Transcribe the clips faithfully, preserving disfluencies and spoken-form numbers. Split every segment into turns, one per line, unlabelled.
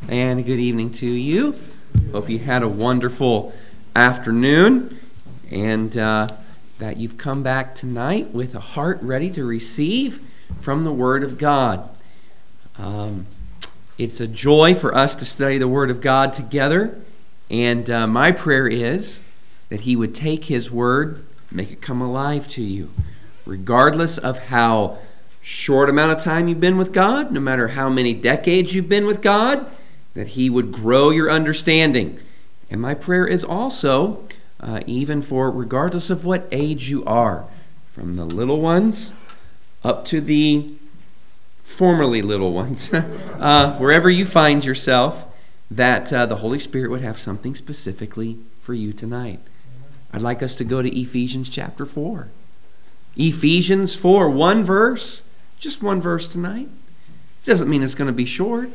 and a good evening to you. Hope you had a wonderful afternoon and uh, that you've come back tonight with a heart ready to receive from the Word of God. Um, it's a joy for us to study the Word of God together, and uh, my prayer is that He would take His Word, make it come alive to you, regardless of how short amount of time you've been with God, no matter how many decades you've been with God, that He would grow your understanding. And my prayer is also, uh, even for regardless of what age you are, from the little ones up to the formerly little ones, uh, wherever you find yourself, that uh, the Holy Spirit would have something specifically for you tonight. I'd like us to go to Ephesians chapter four. Ephesians four, one verse, just one verse tonight. Doesn't mean it's going to be short.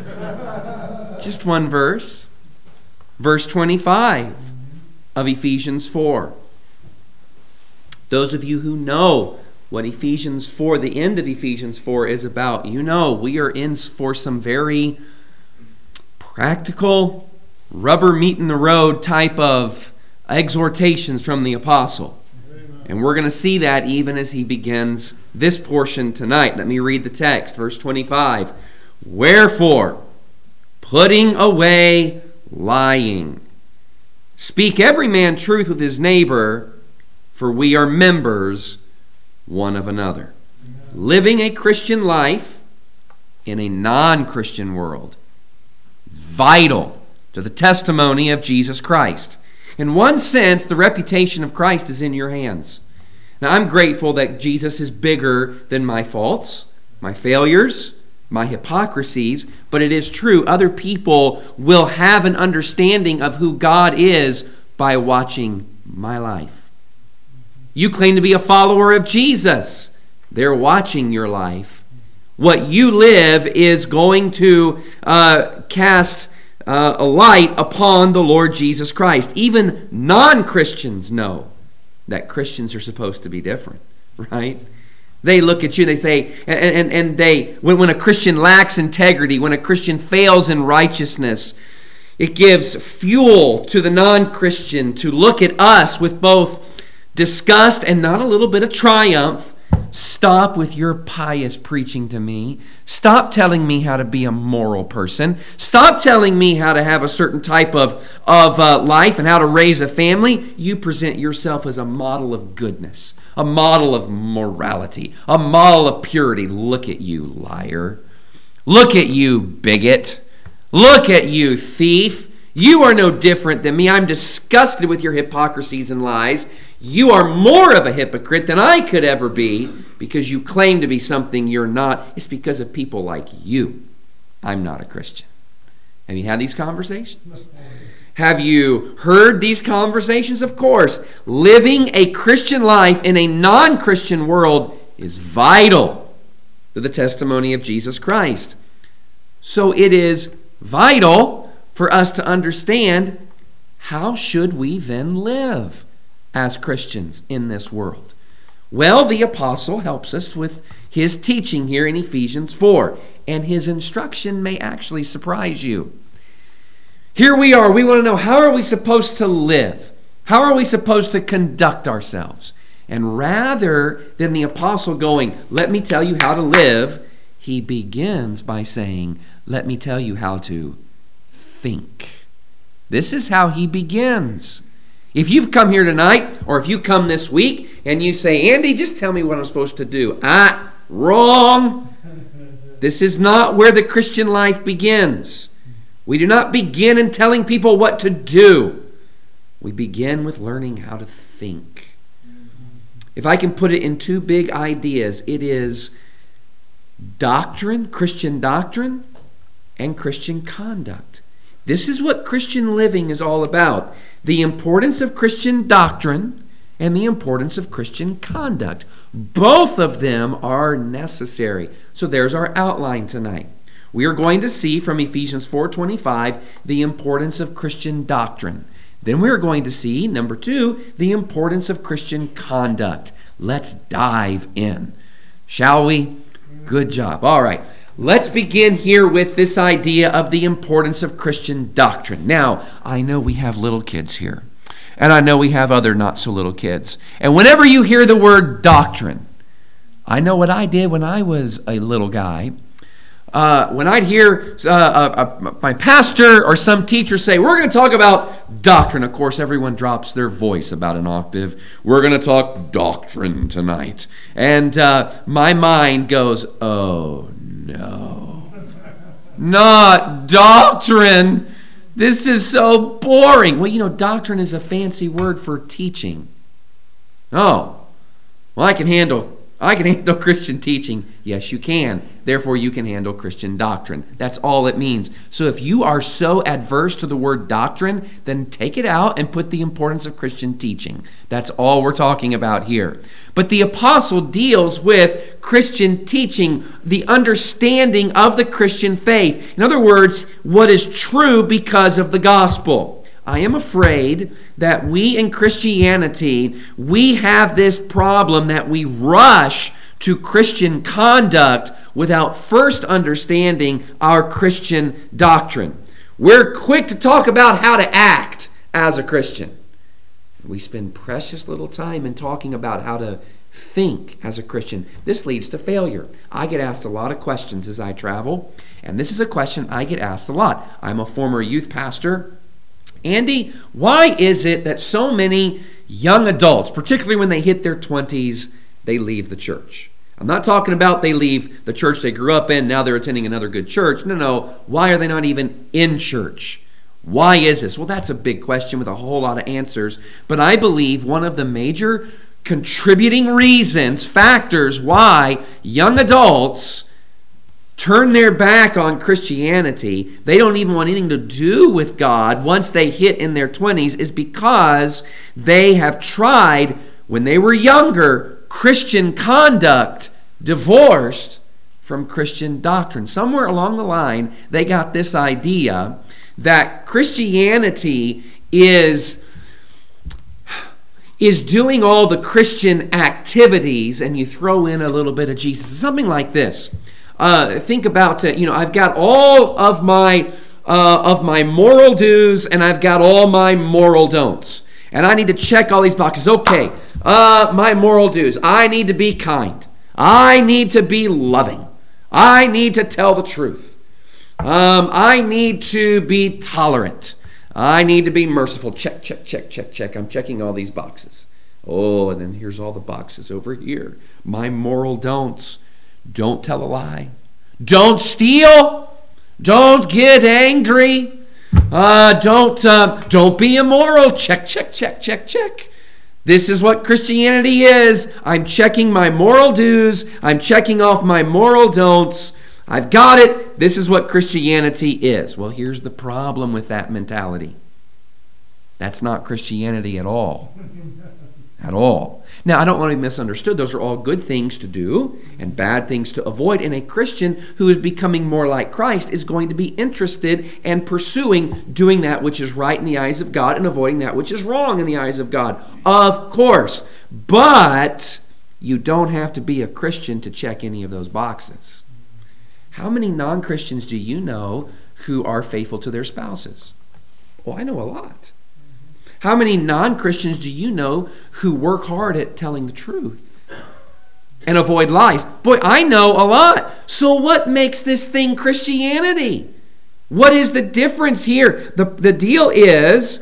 Just one verse. Verse twenty-five of Ephesians four. Those of you who know what Ephesians four, the end of Ephesians four is about, you know we are in for some very practical, rubber meet in the road type of exhortations from the apostle. Amen. And we're going to see that even as he begins this portion tonight. Let me read the text, verse twenty-five. Wherefore, putting away lying, speak every man truth with his neighbor, for we are members one of another. Amen. Living a Christian life in a non-Christian world is vital to the testimony of Jesus Christ. In one sense, the reputation of Christ is in your hands. Now, I'm grateful that Jesus is bigger than my faults, my failures, my hypocrisies, but it is true, other people will have an understanding of who God is by watching my life. You claim to be a follower of Jesus. They're watching your life. What you live is going to uh, cast uh, a light upon the Lord Jesus Christ. Even non-Christians know that Christians are supposed to be different, right? They look at you, they say, and, and, and they, when, when a Christian lacks integrity, when a Christian fails in righteousness, it gives fuel to the non-Christian to look at us with both disgust and not a little bit of triumph. Stop with your pious preaching to me. Stop telling me how to be a moral person. Stop telling me how to have a certain type of, of uh, life and how to raise a family. You present yourself as a model of goodness, a model of morality, a model of purity. Look at you, liar. Look at you, bigot. Look at you, thief. You are no different than me. I'm disgusted with your hypocrisies and lies. You are more of a hypocrite than I could ever be because you claim to be something you're not. It's because of people like you. I'm not a Christian. Have you had these conversations? Have you heard these conversations? Of course. Living a Christian life in a non-Christian world is vital to the testimony of Jesus Christ. So it is vital for us to understand, how should we then live as Christians in this world? Well, the apostle helps us with his teaching here in Ephesians four, and his instruction may actually surprise you. Here we are. We want to know, how are we supposed to live? How are we supposed to conduct ourselves? And rather than the apostle going, let me tell you how to live, he begins by saying, let me tell you how to think. This is how he begins. If you've come here tonight, or if you come this week, and you say, Andy, just tell me what I'm supposed to do. Ah, wrong. This is not where the Christian life begins. We do not begin in telling people what to do. We begin with learning how to think. If I can put it in two big ideas, it is doctrine, Christian doctrine, and Christian conduct. This is what Christian living is all about. The importance of Christian doctrine and the importance of Christian conduct. Both of them are necessary. So there's our outline tonight. We are going to see from Ephesians four twenty-five the importance of Christian doctrine. Then we're going to see, number two, the importance of Christian conduct. Let's dive in. Shall we? Good job. All right. Let's begin here with this idea of the importance of Christian doctrine. Now, I know we have little kids here, and I know we have other not-so-little kids. And whenever you hear the word doctrine, I know what I did when I was a little guy. Uh, when I'd hear uh, uh, uh, my pastor or some teacher say, we're going to talk about doctrine. Of course, everyone drops their voice about an octave. We're going to talk doctrine tonight. And uh, my mind goes, oh, no. Not doctrine. This is so boring. Well, you know, doctrine is a fancy word for teaching. Oh, well, I can handle I can handle Christian teaching. Yes, you can. Therefore, you can handle Christian doctrine. That's all it means. So if you are so adverse to the word doctrine, then take it out and put the importance of Christian teaching. That's all we're talking about here. But the apostle deals with Christian teaching, the understanding of the Christian faith. In other words, what is true because of the gospel. I am afraid that we in Christianity, we have this problem that we rush to Christian conduct without first understanding our Christian doctrine. We're quick to talk about how to act as a Christian. We spend precious little time in talking about how to think as a Christian. This leads to failure. I get asked a lot of questions as I travel, and this is a question I get asked a lot. I'm a former youth pastor. Andy, why is it that so many young adults, particularly when they hit their twenties, they leave the church? I'm not talking about they leave the church they grew up in, now they're attending another good church. No, no. Why are they not even in church? Why is this? Well, that's a big question with a whole lot of answers. But I believe one of the major contributing reasons, factors why young adults turn their back on Christianity, they don't even want anything to do with God once they hit in their twenties, is because they have tried, when they were younger, Christian conduct divorced from Christian doctrine. Somewhere along the line, they got this idea that Christianity is, is doing all the Christian activities, and you throw in a little bit of Jesus. Something like this. Uh, think about, uh, you know, I've got all of my uh, of my moral do's, and I've got all my moral don'ts. And I need to check all these boxes. Okay, uh, my moral do's. I need to be kind. I need to be loving. I need to tell the truth. Um, I need to be tolerant. I need to be merciful. Check, check, check, check, check. I'm checking all these boxes. Oh, and then here's all the boxes over here. My moral don'ts. Don't tell a lie. Don't steal. Don't get angry. Uh, don't uh, don't be immoral. Check, check, check, check, check. This is what Christianity is. I'm checking my moral do's. I'm checking off my moral don'ts. I've got it. This is what Christianity is. Well, here's the problem with that mentality. That's not Christianity at all. At all. Now, I don't want to be misunderstood. Those are all good things to do and bad things to avoid. And a Christian who is becoming more like Christ is going to be interested and pursuing doing that which is right in the eyes of God and avoiding that which is wrong in the eyes of God. Of course. But you don't have to be a Christian to check any of those boxes. How many non-Christians do you know who are faithful to their spouses? Oh, I know a lot. How many non-Christians do you know who work hard at telling the truth and avoid lies? Boy, I know a lot. So what makes this thing Christianity? What is the difference here? The, the deal is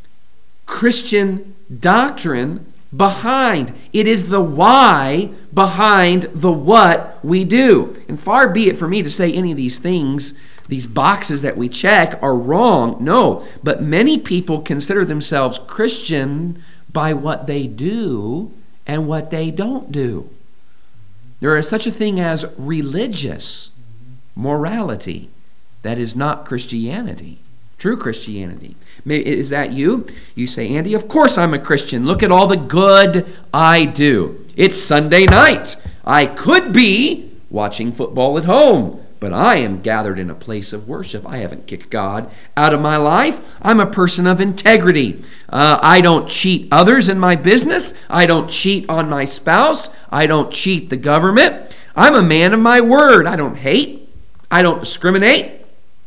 Christian doctrine behind. It is the why behind the what we do. And far be it for me to say any of these things, these boxes that we check, are wrong. No, but many people consider themselves Christian by what they do and what they don't do. There is such a thing as religious morality that is not Christianity, true Christianity. Is that you? You say, Andy, of course I'm a Christian. Look at all the good I do. It's Sunday night. I could be watching football at home, but I am gathered in a place of worship. I haven't kicked God out of my life. I'm a person of integrity. Uh, I don't cheat others in my business. I don't cheat on my spouse. I don't cheat the government. I'm a man of my word. I don't hate. I don't discriminate.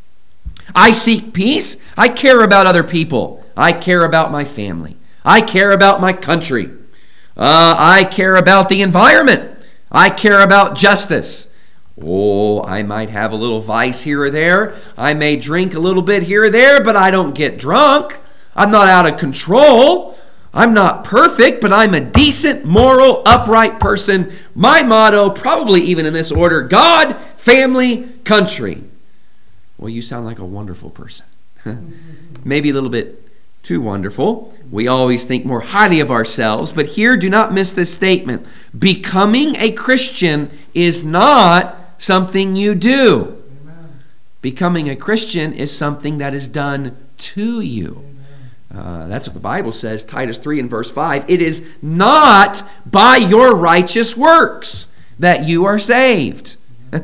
I seek peace. I care about other people. I care about my family. I care about my country. Uh, I care about the environment. I care about justice. Oh, I might have a little vice here or there. I may drink a little bit here or there, but I don't get drunk. I'm not out of control. I'm not perfect, but I'm a decent, moral, upright person. My motto, probably even in this order, God, family, country. Well, you sound like a wonderful person. Maybe a little bit too wonderful. We always think more highly of ourselves, but here, do not miss this statement. Becoming a Christian is not something you do. Amen. Becoming a Christian is something that is done to you. Uh, that's what the Bible says, Titus three and verse five. It is not by your righteous works that you are saved.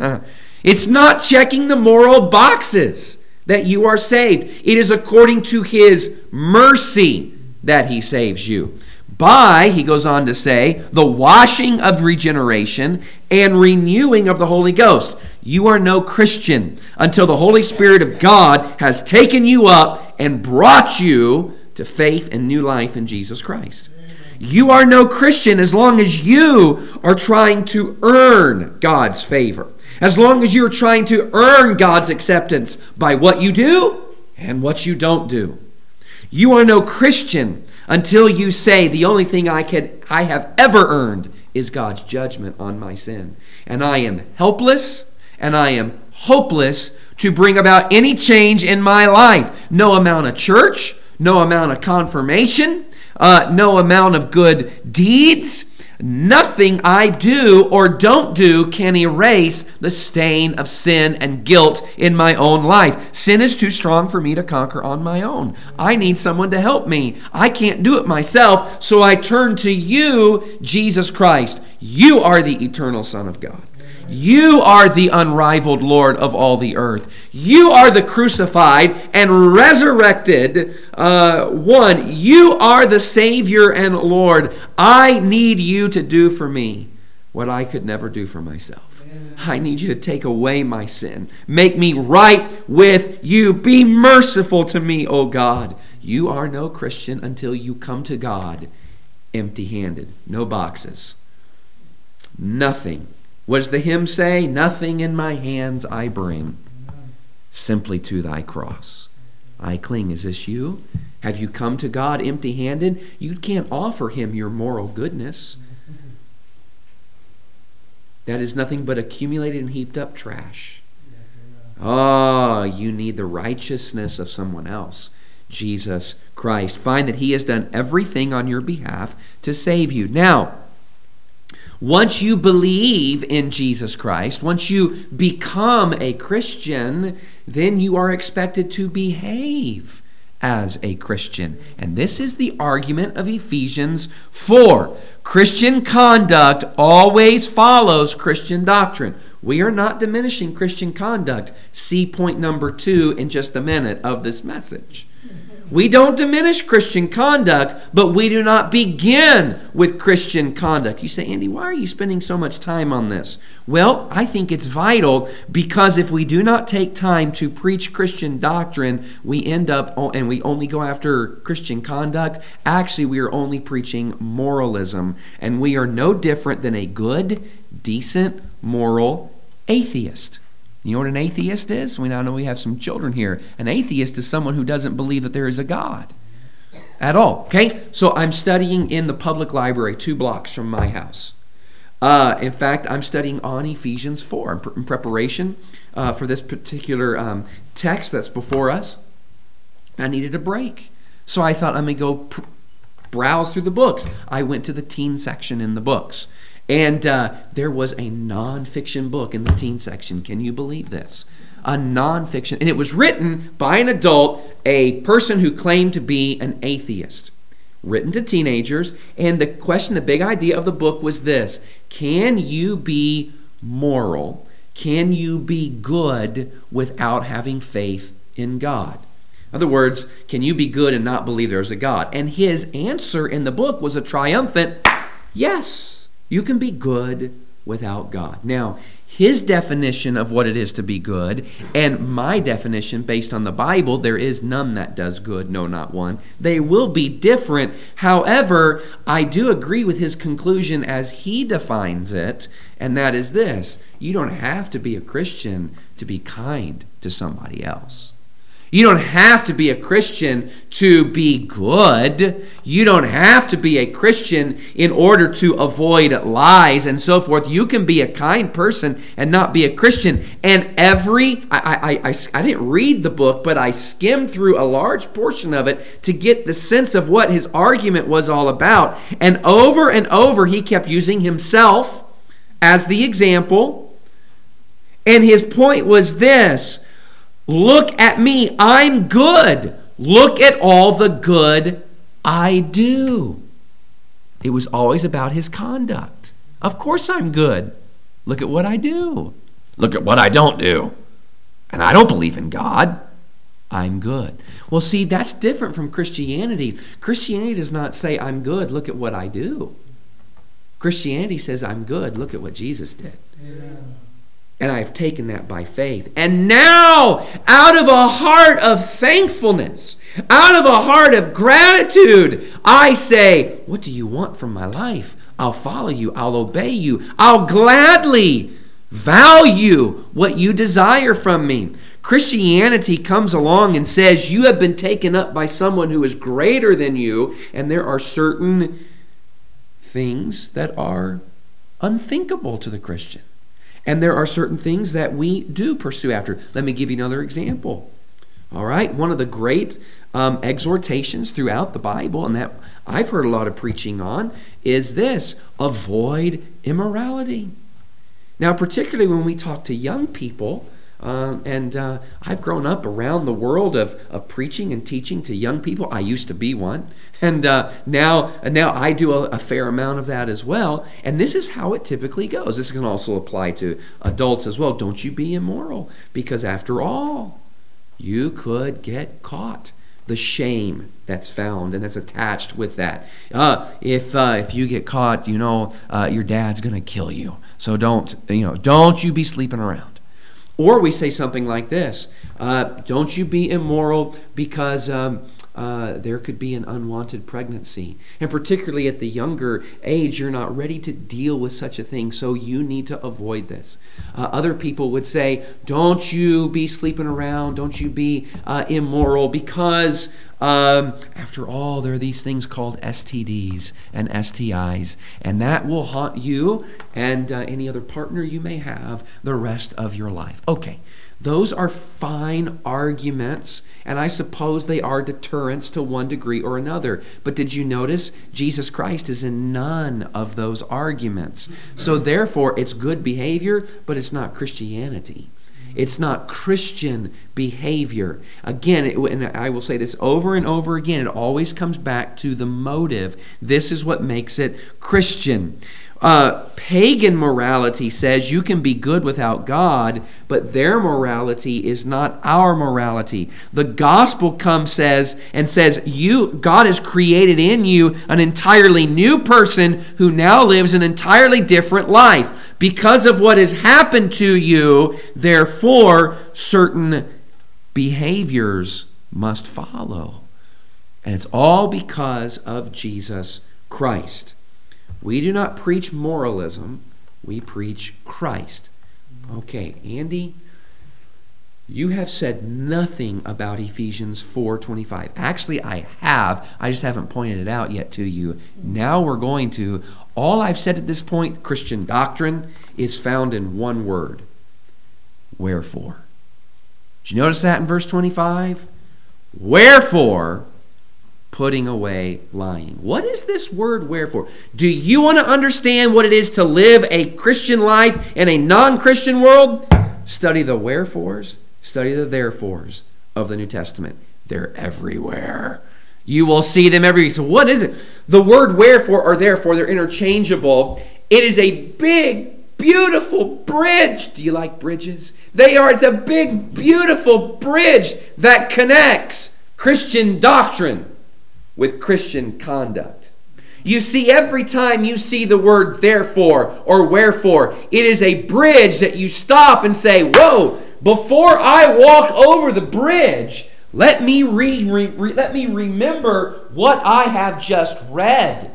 It's not checking the moral boxes that you are saved. It is according to His mercy that He saves you. By, he goes on to say, the washing of regeneration and renewing of the Holy Ghost. You are no Christian until the Holy Spirit of God has taken you up and brought you to faith and new life in Jesus Christ. You are no Christian as long as you are trying to earn God's favor. As long as you're trying to earn God's acceptance by what you do and what you don't do. You are no Christian until you say, the only thing I can, I have ever earned is God's judgment on my sin. And I am helpless and I am hopeless to bring about any change in my life. No amount of church, no amount of confirmation, uh, no amount of good deeds, nothing I do or don't do can erase the stain of sin and guilt in my own life. Sin is too strong for me to conquer on my own. I need someone to help me. I can't do it myself, so I turn to you, Jesus Christ. You are the eternal Son of God. You are the unrivaled Lord of all the earth. You are the crucified and resurrected uh, one. You are the Savior and Lord. I need you to do for me what I could never do for myself. I need you to take away my sin. Make me right with you. Be merciful to me, O God. You are no Christian until you come to God empty-handed. No boxes. Nothing. What does the hymn say? Nothing in my hands I bring, simply to thy cross I cling. Is this you? Have you come to God empty-handed? You can't offer Him your moral goodness. That is nothing but accumulated and heaped up trash. Oh, you need the righteousness of someone else, Jesus Christ. Find that He has done everything on your behalf to save you. Now, once you believe in Jesus Christ, once you become a Christian, then you are expected to behave as a Christian. And this is the argument of Ephesians four. Christian conduct always follows Christian doctrine. We are not diminishing Christian conduct. See point number two in just a minute of this message. We don't diminish Christian conduct, but we do not begin with Christian conduct. You say, Andy, why are you spending so much time on this? Well, I think it's vital because if we do not take time to preach Christian doctrine, we end up, and we only go after Christian conduct, actually we are only preaching moralism. And we are no different than a good, decent, moral atheist. You know what an atheist is? We now know we have some children here. An atheist is someone who doesn't believe that there is a God at all. Okay? So I'm studying in the public library two blocks from my house. Uh, in fact, I'm studying on Ephesians four in, pr- in preparation uh, for this particular um, text that's before us. I needed a break. So I thought, let me go pr- browse through the books. I went to the teen section in the books. And uh, there was a nonfiction book in the teen section. Can you believe this? A nonfiction. And it was written by an adult, a person who claimed to be an atheist. Written to teenagers. And the question, the big idea of the book was this. Can you be moral? Can you be good without having faith in God? In other words, can you be good and not believe there's a God? And his answer in the book was a triumphant yes. You can be good without God. Now, his definition of what it is to be good and my definition based on the Bible, there is none that does good, no, not one. They will be different. However, I do agree with his conclusion as he defines it, and that is this: you don't have to be a Christian to be kind to somebody else. You don't have to be a Christian to be good. You don't have to be a Christian in order to avoid lies and so forth. You can be a kind person and not be a Christian. And every, I, I, I, I didn't read the book, but I skimmed through a large portion of it to get the sense of what his argument was all about. And over and over, he kept using himself as the example. And his point was this: look at me, I'm good. Look at all the good I do. It was always about his conduct. Of course I'm good. Look at what I do. Look at what I don't do. And I don't believe in God. I'm good. Well, see, that's different from Christianity. Christianity does not say, I'm good, look at what I do. Christianity says, I'm good, look at what Jesus did. Amen. And I have taken that by faith. And now, out of a heart of thankfulness, out of a heart of gratitude, I say, what do you want from my life? I'll follow you. I'll obey you. I'll gladly value what you desire from me. Christianity comes along and says, you have been taken up by someone who is greater than you, and there are certain things that are unthinkable to the Christian. And there are certain things that we do pursue after. Let me give you another example. All right, one of the great um, exhortations throughout the Bible, and that I've heard a lot of preaching on, is this: avoid immorality. Now, particularly when we talk to young people, um, and uh, I've grown up around the world of, of preaching and teaching to young people. I used to be one, and uh, now now I do a, a fair amount of that as well. And this is how it typically goes. This can also apply to adults as well. Don't you be immoral, because after all, you could get caught. The shame that's found and that's attached with that. Uh, if uh, if you get caught, you know uh, your dad's going to kill you. So don't you know? Don't you be sleeping around. Or we say something like this: uh, don't you be immoral because um, uh, there could be an unwanted pregnancy. And particularly at the younger age, you're not ready to deal with such a thing, so you need to avoid this. Uh, other people would say, don't you be sleeping around, don't you be uh, immoral because um, after all, there are these things called S T Ds and S T Is, and that will haunt you and uh, any other partner you may have the rest of your life. Okay, those are fine arguments, and I suppose they are deterrents to one degree or another. But did you notice Jesus Christ is in none of those arguments? So therefore, it's good behavior, but it's not Christianity. It's not Christian behavior. Again, it, and I will say this over and over again, it always comes back to the motive. This is what makes it Christian. Uh, pagan morality says you can be good without God, but their morality is not our morality. The gospel comes says and says you God has created in you an entirely new person who now lives an entirely different life. Because of what has happened to you, therefore, certain behaviors must follow. And it's all because of Jesus Christ. We do not preach moralism, we preach Christ. Okay, Andy, you have said nothing about Ephesians four twenty-five. Actually, I have. I just haven't pointed it out yet to you. Now we're going to. All I've said at this point, Christian doctrine, is found in one word: wherefore. Did you notice that in verse twenty-five? Wherefore, putting away lying. What is this word wherefore? Do you want to understand what it is to live a Christian life in a non-Christian world? Study the wherefores, study the therefores of the New Testament. They're everywhere. You will see them everywhere. So what is it? The word wherefore or therefore, they're interchangeable. It is a big, beautiful bridge. Do you like bridges? They are. It's a big, beautiful bridge that connects Christian doctrine with Christian conduct. You see, every time you see the word therefore or wherefore, it is a bridge that you stop and say, whoa, before I walk over the bridge, let me, re, re, re, let me remember what I have just read.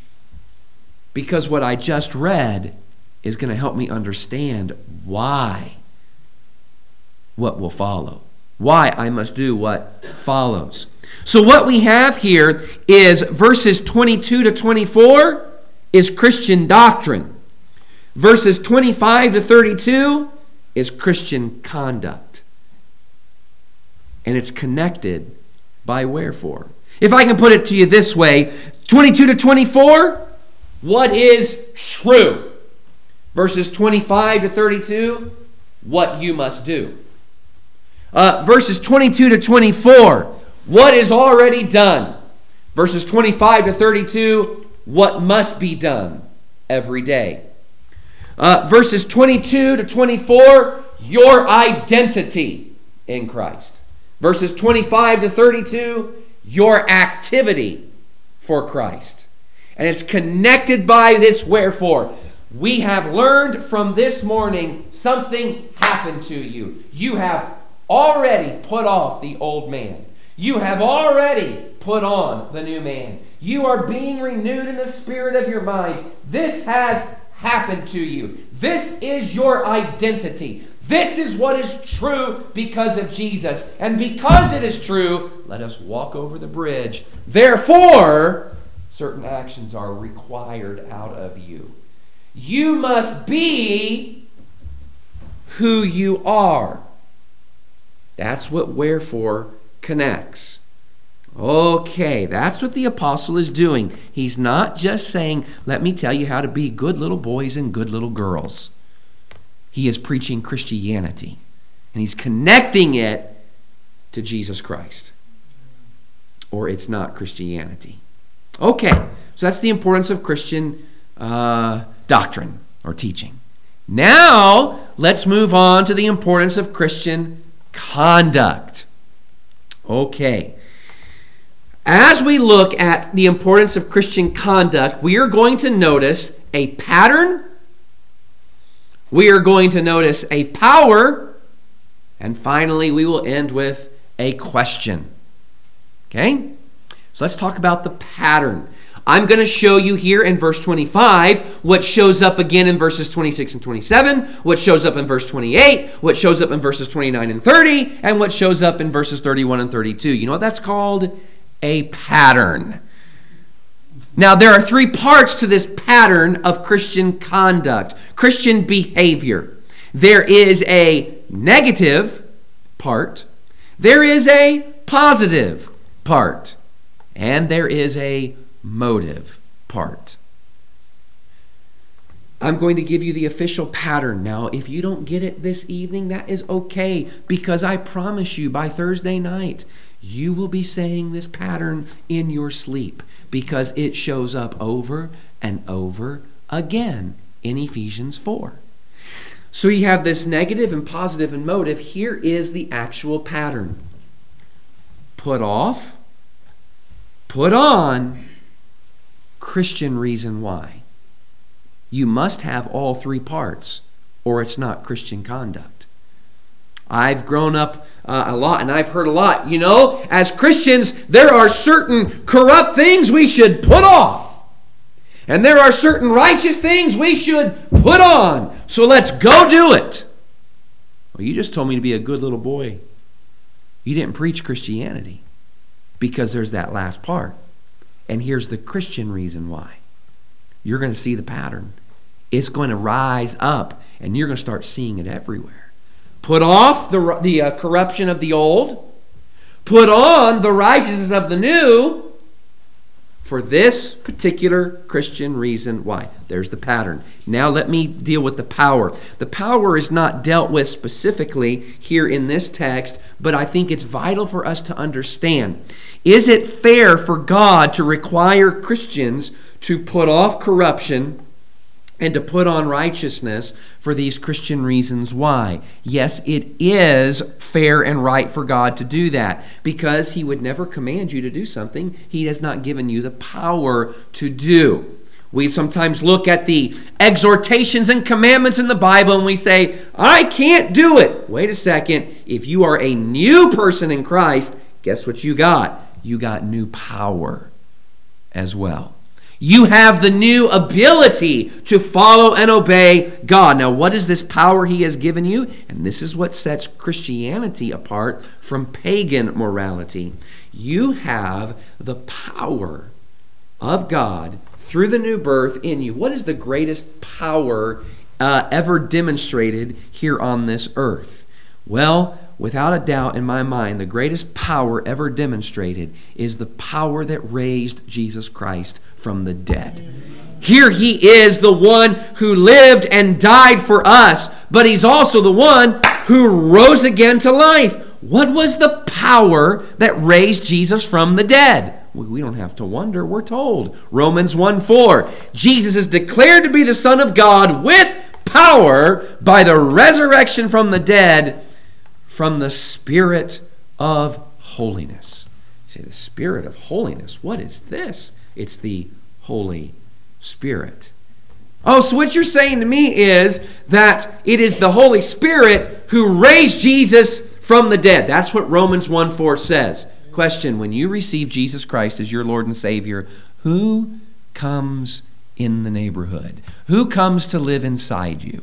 Because what I just read is going to help me understand why what will follow. Why I must do what follows. So what we have here is verses twenty-two to twenty-four is Christian doctrine. Verses twenty-five to thirty-two is Christian conduct. And it's connected by wherefore. If I can put it to you this way, twenty-two to twenty-four, what is true? Verses twenty-five to thirty-two, what you must do. Uh, verses twenty-two to twenty-four, what is already done. Verses twenty-five to thirty-two, what must be done every day. Uh, verses twenty-two to twenty-four, your identity in Christ. Verses twenty-five to thirty-two, your activity for Christ. And it's connected by this wherefore. We have learned from this morning something happened to you. You have already put off the old man. You have already put on the new man. You are being renewed in the spirit of your mind. This has happened to you. This is your identity. This is what is true because of Jesus. And because it is true, let us walk over the bridge. Therefore, certain actions are required out of you. You must be who you are. That's what wherefore connects. Okay, that's what the apostle is doing. He's not just saying, let me tell you how to be good little boys and good little girls. He is preaching Christianity. And he's connecting it to Jesus Christ. Or it's not Christianity. Okay, so that's the importance of Christian uh, doctrine or teaching. Now, let's move on to the importance of Christian conduct. Okay. As we look at the importance of Christian conduct, we are going to notice a pattern, we are going to notice a power, and finally we will end with a question. Okay? So let's talk about the pattern. I'm going to show you here in verse twenty-five what shows up again in verses twenty-six and twenty-seven, what shows up in verse twenty-eight, what shows up in verses twenty-nine and thirty, and what shows up in verses thirty-one and thirty-two. You know what that's called? A pattern. Now, there are three parts to this pattern of Christian conduct, Christian behavior. There is a negative part, there is a positive part, and there is a motive part. I'm going to give you the official pattern now. If you don't get it this evening, that is okay, because I promise you by Thursday night, you will be saying this pattern in your sleep because it shows up over and over again in Ephesians four. So you have this negative and positive and motive. Here is the actual pattern. Put off, put on, Christian reason why. You must have all three parts or it's not Christian conduct. I've grown up uh, a lot and I've heard a lot. You know, as Christians, there are certain corrupt things we should put off. And there are certain righteous things we should put on. So let's go do it. Well, you just told me to be a good little boy. You didn't preach Christianity because there's that last part. And here's the Christian reason why. You're going to see the pattern. It's going to rise up and you're going to start seeing it everywhere. Put off the, the uh, corruption of the old. Put on the righteousness of the new. For this particular Christian reason why. There's the pattern. Now let me deal with the power. The power is not dealt with specifically here in this text, but I think it's vital for us to understand. Is it fair for God to require Christians to put off corruption and to put on righteousness for these Christian reasons why. Yes, it is fair and right for God to do that, because He would never command you to do something He has not given you the power to do. We sometimes look at the exhortations and commandments in the Bible and we say, I can't do it. Wait a second. If you are a new person in Christ, guess what you got? You got new power as well. You have the new ability to follow and obey God. Now, what is this power He has given you? And this is what sets Christianity apart from pagan morality. You have the power of God through the new birth in you. What is the greatest power uh, ever demonstrated here on this earth? Well, without a doubt in my mind, the greatest power ever demonstrated is the power that raised Jesus Christ from the dead. Here He is, the one who lived and died for us, but He's also the one who rose again to life. What was the power that raised Jesus from the dead? We don't have to wonder, we're told. Romans one four. Jesus is declared to be the Son of God with power by the resurrection from the dead, from the Spirit of holiness. You say, the Spirit of holiness, what is this? It's the Holy Spirit. Oh, so what you're saying to me is that it is the Holy Spirit who raised Jesus from the dead. That's what Romans one four says. Question, when you receive Jesus Christ as your Lord and Savior, who comes in the neighborhood? Who comes to live inside you?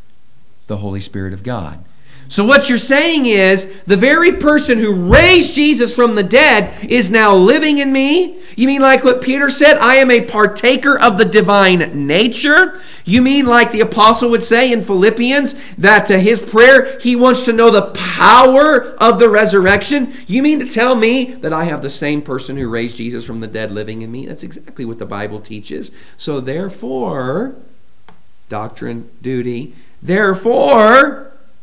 The Holy Spirit of God. So what you're saying is, the very person who raised Jesus from the dead is now living in me? You mean like what Peter said, I am a partaker of the divine nature? You mean like the apostle would say in Philippians, that to his prayer, he wants to know the power of the resurrection? You mean to tell me that I have the same person who raised Jesus from the dead living in me? That's exactly what the Bible teaches. So therefore, doctrine, duty, therefore,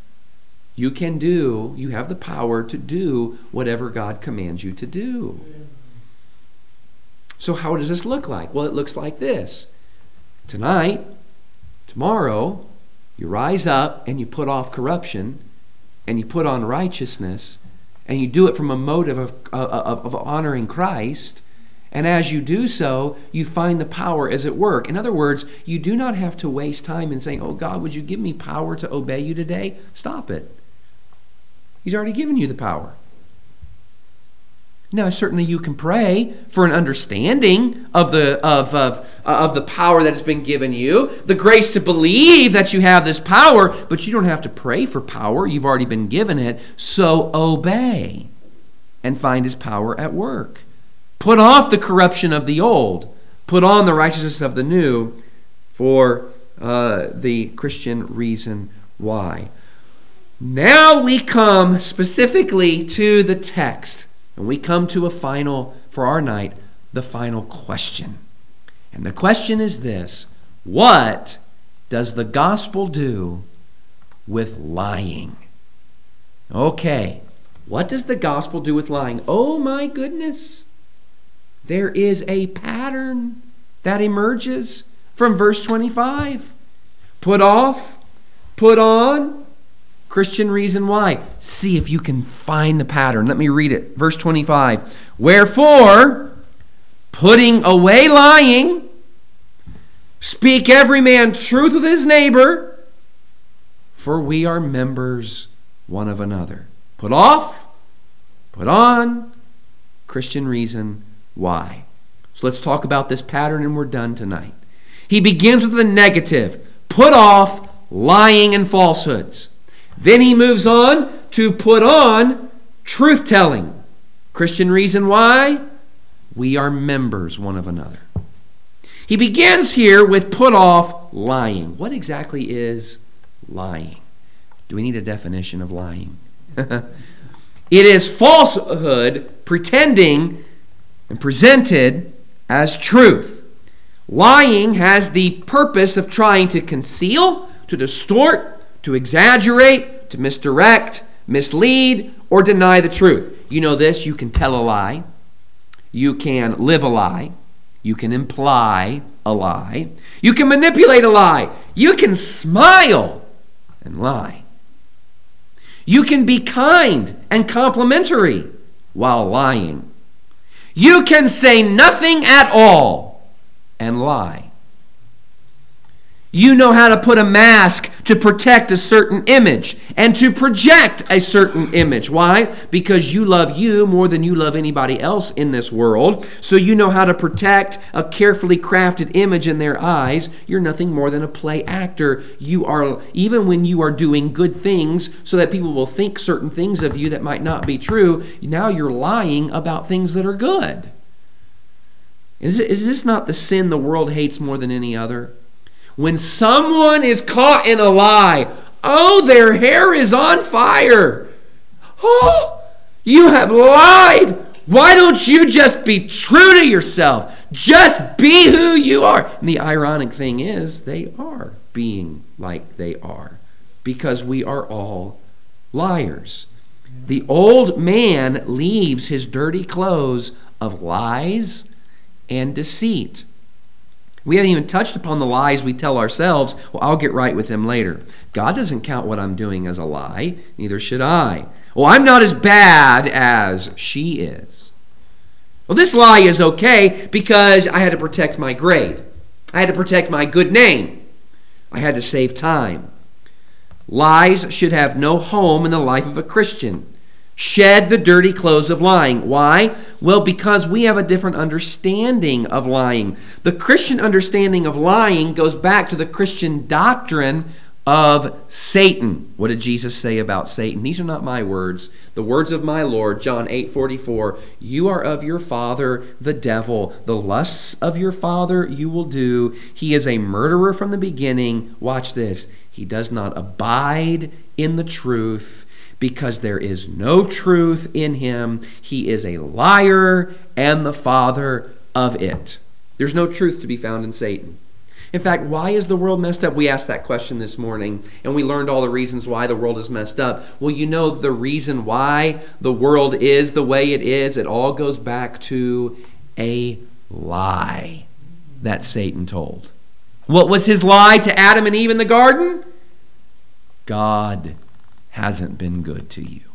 you can do, you have the power to do whatever God commands you to do. So how does this look like? Well, it looks like this. Tonight, tomorrow, you rise up and you put off corruption and you put on righteousness and you do it from a motive of, of, of honoring Christ. And as you do so, you find the power as at work. In other words, you do not have to waste time in saying, oh God, would you give me power to obey you today? Stop it. He's already given you the power. Now, certainly you can pray for an understanding of the of, of, of the power that has been given you, the grace to believe that you have this power, but you don't have to pray for power. You've already been given it. So obey and find His power at work. Put off the corruption of the old. Put on the righteousness of the new for uh, the Christian reason why. Now we come specifically to the text, and we come to a final, for our night, the final question. And the question is this: what does the gospel do with lying? Okay, what does the gospel do with lying? Oh my goodness. There is a pattern that emerges from verse twenty-five. Put off, put on. Christian reason why. See if you can find the pattern. Let me read it. Verse twenty-five. Wherefore, putting away lying, speak every man truth with his neighbor, for we are members one of another. Put off, put on. Christian reason why. So let's talk about this pattern and we're done tonight. He begins with the negative. Put off lying and falsehoods. Then he moves on to put on truth-telling. Christian reason why? We are members one of another. He begins here with put off lying. What exactly is lying? Do we need a definition of lying? It is falsehood pretending and presented as truth. Lying has the purpose of trying to conceal, to distort, to exaggerate, to misdirect, mislead, or deny the truth. You know this, you can tell a lie, you can live a lie, you can imply a lie. You can manipulate a lie. You can smile and lie. You can be kind and complimentary while lying. You can say nothing at all and lie. You know how to put a mask to protect a certain image and to project a certain image. Why? Because you love you more than you love anybody else in this world. So you know how to protect a carefully crafted image in their eyes. You're nothing more than a play actor. You are, even when you are doing good things so that people will think certain things of you that might not be true, now you're lying about things that are good. Is, is this not the sin the world hates more than any other? When someone is caught in a lie, oh, their hair is on fire. Oh, you have lied. Why don't you just be true to yourself? Just be who you are. And the ironic thing is, they are being like they are because we are all liars. The old man leaves his dirty clothes of lies and deceit. We haven't even touched upon the lies we tell ourselves. Well, I'll get right with him later. God doesn't count what I'm doing as a lie. Neither should I. Well, I'm not as bad as she is. Well, this lie is okay because I had to protect my grade. I had to protect my good name. I had to save time. Lies should have no home in the life of a Christian. Shed the dirty clothes of lying. Why? Well, because we have a different understanding of lying. The Christian understanding of lying goes back to the Christian doctrine of Satan. What did Jesus say about Satan? These are not my words. The words of my Lord, John eight forty-four. You are of your father, the devil. The lusts of your father you will do. He is a murderer from the beginning. Watch this. He does not abide in the truth, because there is no truth in him. He is a liar and the father of it. There's no truth to be found in Satan. In fact, why is the world messed up? We asked that question this morning, and we learned all the reasons why the world is messed up. Well, you know the reason why the world is the way it is. It all goes back to a lie that Satan told. What was his lie to Adam and Eve in the garden? God hasn't been good to you.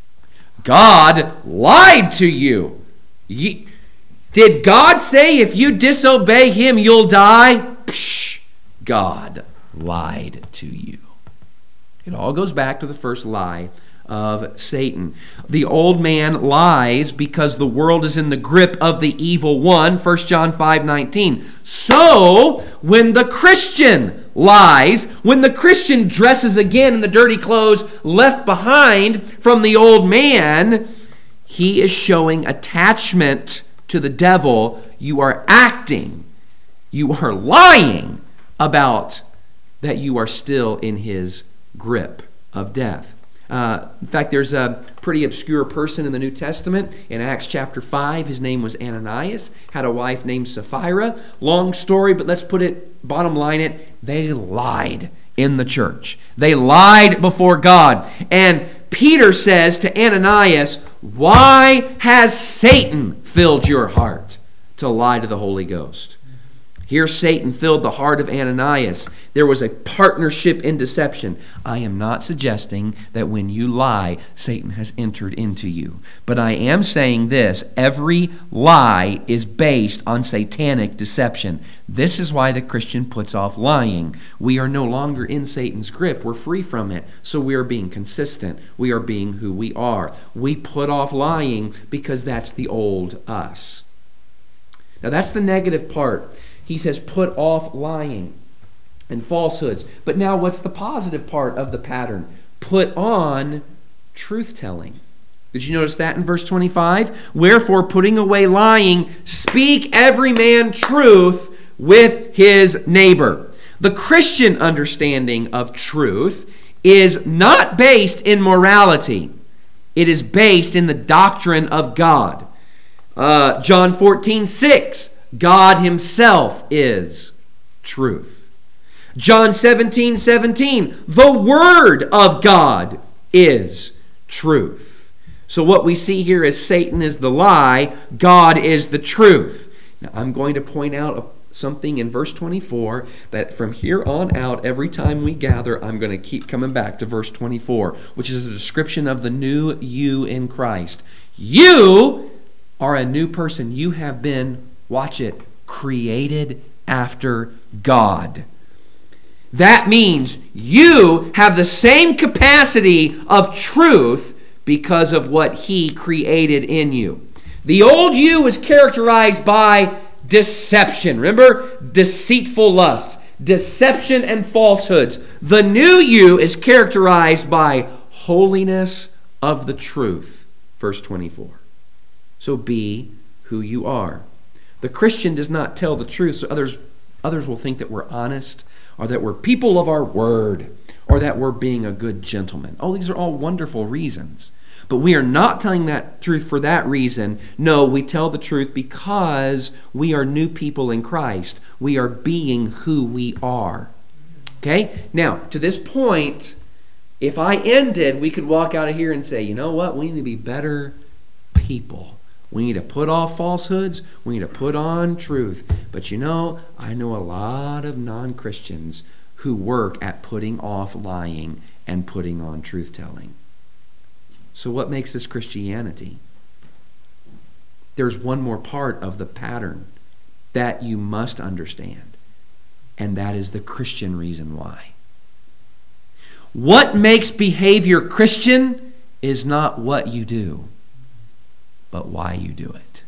God lied to you. Ye, did God say if you disobey him, you'll die? Psh, God lied to you. It all goes back to the first lie of Satan. The old man lies because the world is in the grip of the evil one. First John five nineteen. So, when the Christian lies, when the Christian dresses again in the dirty clothes left behind from the old man, he is showing attachment to the devil. You are acting, you are lying about that you are still in his grip of death. Uh, in fact, there's a pretty obscure person in the New Testament. In Acts chapter five, his name was Ananias, had a wife named Sapphira. Long story, but let's put it, bottom line it, they lied in the church. They lied before God. And Peter says to Ananias, why has Satan filled your heart to lie to the Holy Ghost? Here Satan filled the heart of Ananias. There was a partnership in deception. I am not suggesting that when you lie, Satan has entered into you. But I am saying this, every lie is based on satanic deception. This is why the Christian puts off lying. We are no longer in Satan's grip. We're free from it. So we are being consistent. We are being who we are. We put off lying because that's the old us. Now that's the negative part. He says, put off lying and falsehoods. But now what's the positive part of the pattern? Put on truth-telling. Did you notice that in verse twenty-five? Wherefore, putting away lying, speak every man truth with his neighbor. The Christian understanding of truth is not based in morality. It is based in the doctrine of God. Uh, John fourteen six. God himself is truth. John seventeen seventeen, the Word of God is truth. So what we see here is Satan is the lie, God is the truth. Now I'm going to point out something in verse twenty-four that from here on out, every time we gather, I'm going to keep coming back to verse twenty-four, which is a description of the new you in Christ. You are a new person. You have been, watch it, created after God. That means you have the same capacity of truth because of what He created in you. The old you is characterized by deception. Remember? Deceitful lust, deception and falsehoods. The new you is characterized by holiness of the truth. Verse twenty-four. So be who you are. The Christian does not tell the truth, so others, others will think that we're honest, or that we're people of our word, or that we're being a good gentleman. Oh, these are all wonderful reasons. But we are not telling that truth for that reason. No, we tell the truth because we are new people in Christ. We are being who we are. Okay? Now, to this point, if I ended, we could walk out of here and say, you know what? We need to be better people. We need to put off falsehoods. We need to put on truth. But you know, I know a lot of non-Christians who work at putting off lying and putting on truth-telling. So what makes this Christianity? There's one more part of the pattern that you must understand, and that is the Christian reason why. What makes behavior Christian is not what you do, but why you do it.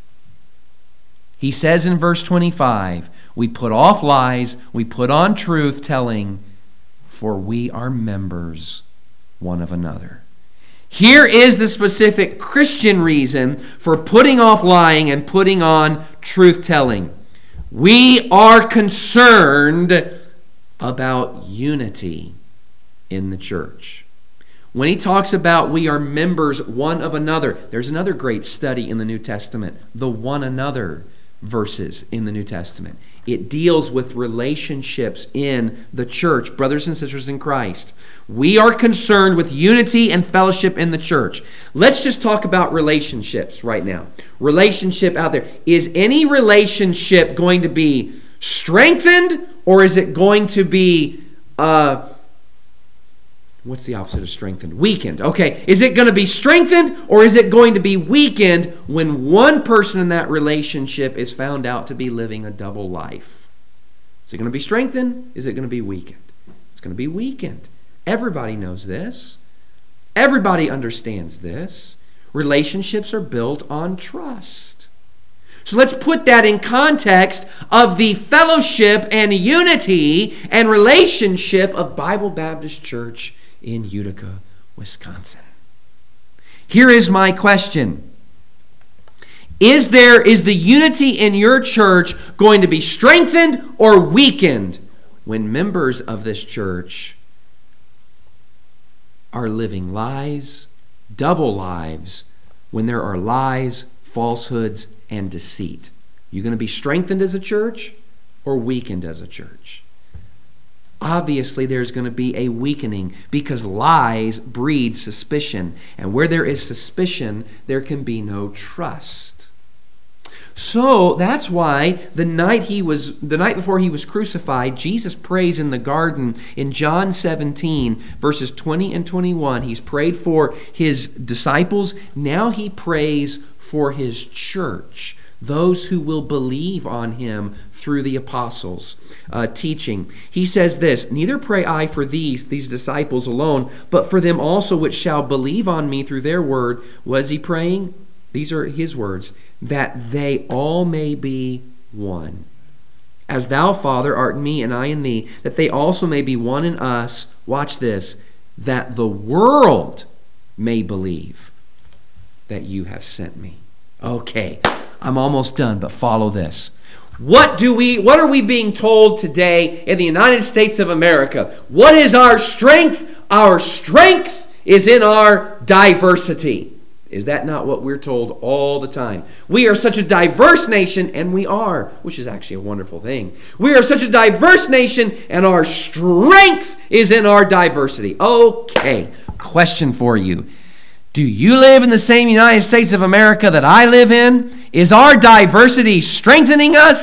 He says in verse twenty-five, we put off lies, we put on truth-telling, for we are members one of another. Here is the specific Christian reason for putting off lying and putting on truth-telling. We are concerned about unity in the church. When he talks about we are members one of another, there's another great study in the New Testament, the one another verses in the New Testament. It deals with relationships in the church, brothers and sisters in Christ. We are concerned with unity and fellowship in the church. Let's just talk about relationships right now. Relationship out there. Is any relationship going to be strengthened, or is it going to be, uh, what's the opposite of strengthened? Weakened. Okay, is it going to be strengthened, or is it going to be weakened when one person in that relationship is found out to be living a double life? Is it going to be strengthened? Is it going to be weakened? It's going to be weakened. Everybody knows this. Everybody understands this. Relationships are built on trust. So let's put that in context of the fellowship and unity and relationship of Bible Baptist Church in Utica, Wisconsin. Here is my question. Is there, is the unity in your church going to be strengthened or weakened when members of this church are living lies, double lives, when there are lies, falsehoods, and deceit? You going to be strengthened as a church or weakened as a church? Obviously, there's going to be a weakening because lies breed suspicion. And where there is suspicion, there can be no trust. So that's why the night he was, the night before he was crucified, Jesus prays in the garden in John seventeen, verses twenty and twenty-one. He's prayed for his disciples. Now he prays for his church, those who will believe on him through the apostles' uh, teaching. He says this, neither pray I for these, these disciples alone, but for them also which shall believe on me through their word. What is he praying? These are his words, that they all may be one. As thou, Father, art in me and I in thee, that they also may be one in us. Watch this, that the world may believe that you have sent me. Okay, I'm almost done, but follow this. What do we, what are we being told today in the United States of America? What is our strength? Our strength is in our diversity. Is that not what we're told all the time? We are such a diverse nation, and we are, which is actually a wonderful thing. We are such a diverse nation, and our strength is in our diversity. Okay, question for you. Do you live in the same United States of America that I live in? Is our diversity strengthening us,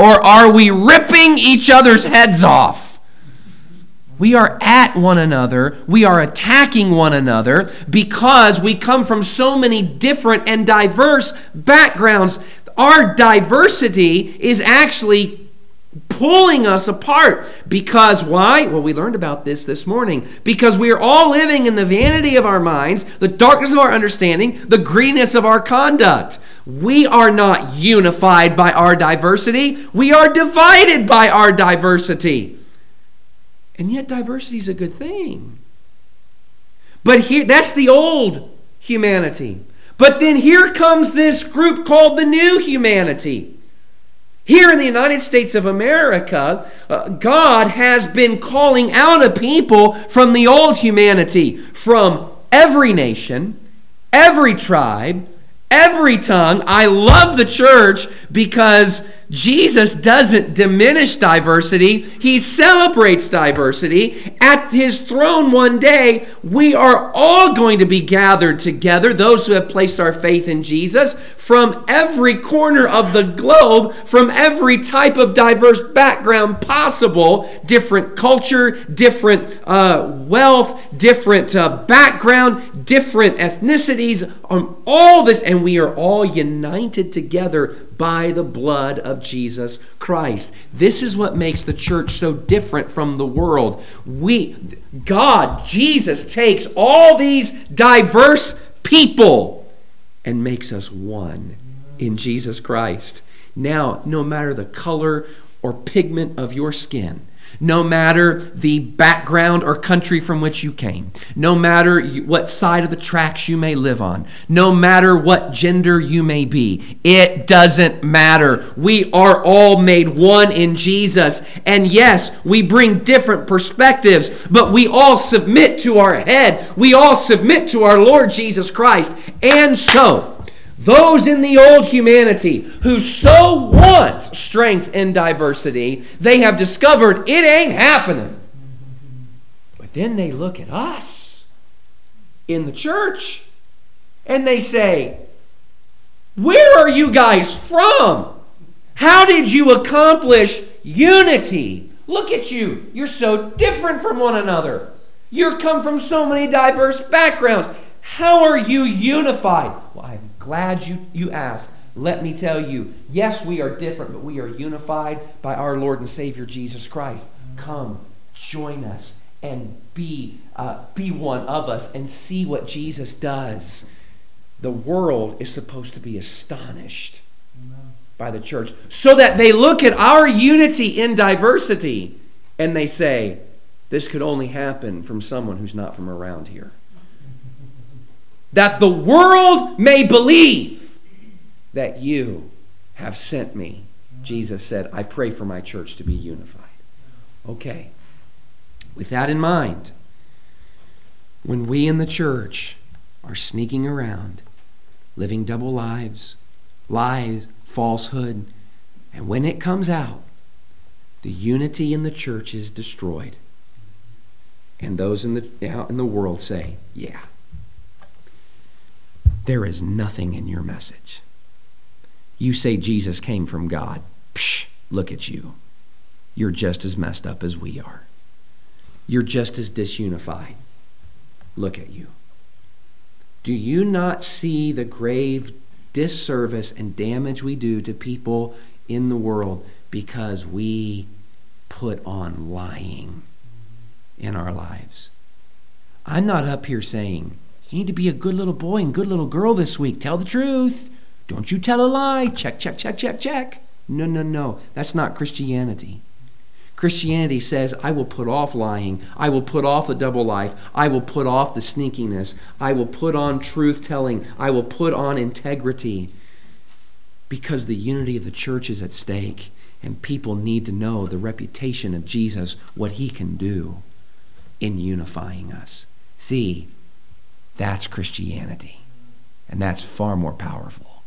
or are we ripping each other's heads off? We are at one another. We are attacking one another because we come from so many different and diverse backgrounds. Our diversity is actually pulling us apart. Because why? Well, we learned about this this morning. Because we are all living in the vanity of our minds, the darkness of our understanding, the greediness of our conduct. We are not unified by our diversity. We are divided by our diversity. And yet diversity is a good thing. But here, that's the old humanity. But then here comes this group called the new humanity. Here in the United States of America, uh, God has been calling out a people from the old humanity, from every nation, every tribe, every tongue. I love the church because Jesus doesn't diminish diversity. He celebrates diversity. At his throne one day, we are all going to be gathered together, those who have placed our faith in Jesus, from every corner of the globe, from every type of diverse background possible, different culture, different uh, wealth, different uh, background, different ethnicities, on all this, and we are all united together by the blood of Jesus Christ. This is what makes the church so different from the world. We, God, Jesus takes all these diverse people and makes us one in Jesus Christ. Now, no matter the color or pigment of your skin, no matter the background or country from which you came, no matter what side of the tracks you may live on, no matter what gender you may be, it doesn't matter. We are all made one in Jesus. And yes, we bring different perspectives, but we all submit to our head. We all submit to our Lord Jesus Christ. And so, those in the old humanity who so want strength and diversity, they have discovered it ain't happening. But then they look at us in the church and they say, where are you guys from? How did you accomplish unity? Look at you. You're so different from one another. You come from so many diverse backgrounds. How are you unified? Well, I'm glad you, you asked. Let me tell you, yes, we are different, but we are unified by our Lord and Savior Jesus Christ. Come, join us, and be, uh, be one of us, and see what Jesus does. The world is supposed to be astonished Amen. By the church, so that they look at our unity in diversity, and they say, this could only happen from someone who's not from around here. That the world may believe that you have sent me. Jesus said, I pray for my church to be unified. Okay. With that in mind, when we in the church are sneaking around, living double lives, lies, falsehood, and when it comes out, the unity in the church is destroyed. And those in the out in the world say, yeah, there is nothing in your message. You say Jesus came from God. Psh, look at you. You're just as messed up as we are. You're just as disunified. Look at you. Do you not see the grave disservice and damage we do to people in the world because we put on lying in our lives? I'm not up here saying, you need to be a good little boy and good little girl this week. Tell the truth. Don't you tell a lie. Check, check, check, check, check. No, no, no. That's not Christianity. Christianity says, I will put off lying. I will put off the double life. I will put off the sneakiness. I will put on truth-telling. I will put on integrity. Because the unity of the church is at stake. And people need to know the reputation of Jesus, what he can do in unifying us. See, that's Christianity. And that's far more powerful.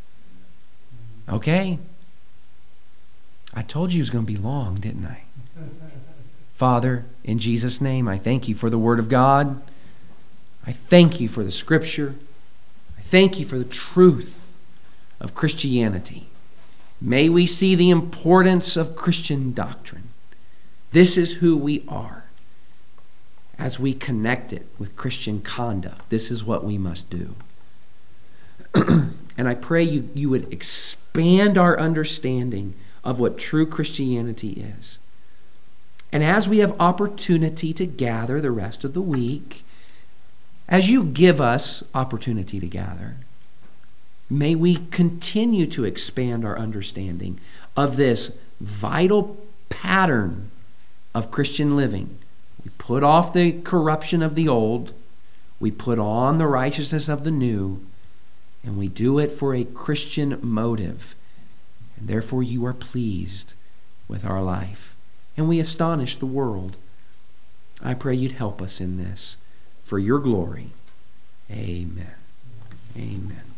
Okay? I told you it was going to be long, didn't I? Father, in Jesus' name, I thank you for the Word of God. I thank you for the Scripture. I thank you for the truth of Christianity. May we see the importance of Christian doctrine. This is who we are. As we connect it with Christian conduct, this is what we must do. And I pray you, you would expand our understanding of what true Christianity is. And as we have opportunity to gather the rest of the week, as you give us opportunity to gather, may we continue to expand our understanding of this vital pattern of Christian living. We put off the corruption of the old, we put on the righteousness of the new, and we do it for a Christian motive. And therefore you are pleased with our life. And we astonish the world. I pray you'd help us in this for your glory. Amen. Amen.